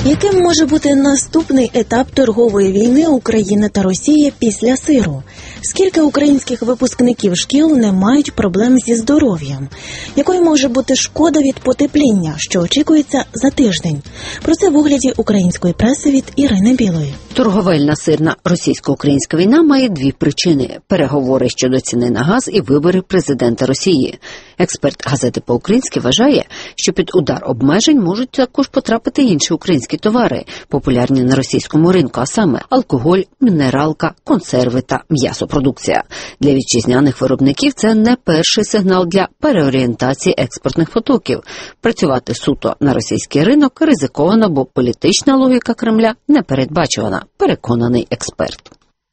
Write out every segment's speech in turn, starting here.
Яким може бути наступний етап торгової війни України та Росії після сиру? Скільки українських випускників шкіл не мають проблем зі здоров'ям? Якою може бути шкода від потепління, що очікується за тиждень? Про це в огляді української преси від Ірини Білої. Торговельна сирна російсько-українська війна має дві причини – переговори щодо ціни на газ і вибори президента Росії. Експерт газети «По-українськи» вважає, що під удар обмежень можуть також потрапити інші українські товари, популярні на російському ринку, а саме алкоголь, мінералка, консерви та м'ясопродукція. Для вітчизняних виробників це не перший сигнал для переорієнтації експортних потоків. Працювати суто на російський ринок ризиковано, бо політична логіка Кремля не передбачувана, переконаний експерт.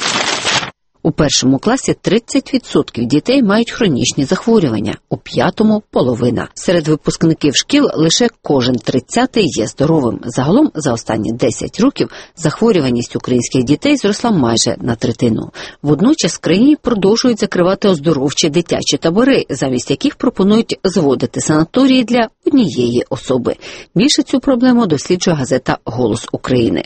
У першому класі 30% дітей мають хронічні захворювання, у п'ятому – половина. Серед випускників шкіл лише кожен 30-й є здоровим. Загалом за останні 10 років захворюваність українських дітей зросла майже на третину. Водночас в країні продовжують закривати оздоровчі дитячі табори, замість яких пропонують зводити санаторії для однієї особи. Більше цю проблему досліджує газета «Голос України».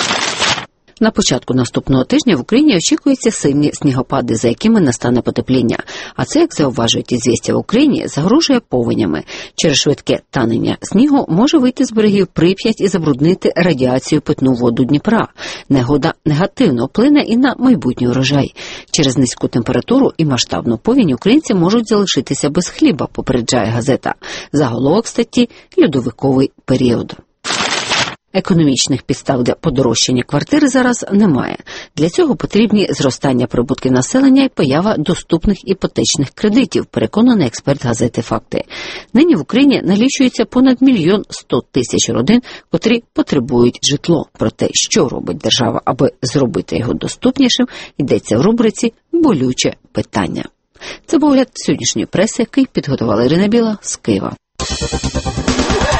На початку наступного тижня в Україні очікуються сильні снігопади, за якими настане потепління. А це, як зауважують «Ізвістія» в Україні, загрожує повенями. Через швидке танення снігу може вийти з берегів Прип'ять і забруднити радіацію питну воду Дніпра. Негода негативно вплине і на майбутній урожай. Через низьку температуру і масштабну повінь українці можуть залишитися без хліба, попереджає газета. Заголовок статті «Льодовиковий період». Економічних підстав для подорожчання квартири зараз немає. Для цього потрібні зростання прибутків населення і поява доступних іпотечних кредитів, переконаний експерт газети «Факти». Нині в Україні налічується понад 1 100 000 родин, котрі потребують житло. Про те, що робить держава, аби зробити його доступнішим, йдеться в рубриці «Болюче питання». Це був огляд сьогоднішньої преси, який підготувала Ірина Біла з Києва.